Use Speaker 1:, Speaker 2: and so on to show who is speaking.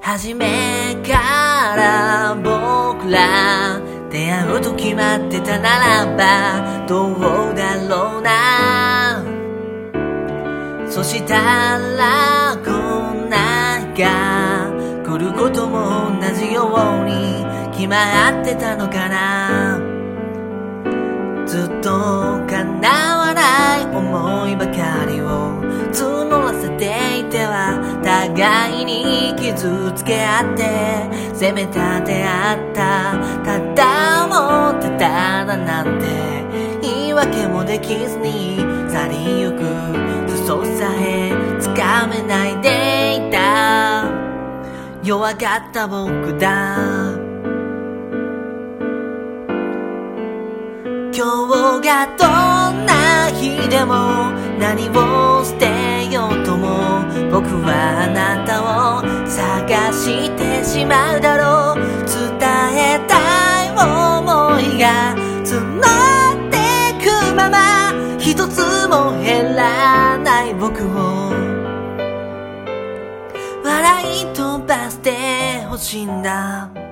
Speaker 1: 初めから僕ら出会うと決まってたならばどうだろうな。そしたらこんなが来ることも同じように決まってたのかな。ずっと叶わない思いばかりを募らせていては互いに傷つけ合って責め立て合った。ただ思ってただなんて言い訳もできずに去りゆく嘘さえつかめないでいた。弱かった僕だ。今日がどんな日でも何を捨てようとも僕はあなたを探してしまうだろう。伝えたい想いが募ってくまま一つも減らない僕を笑い飛ばしてほしいんだ。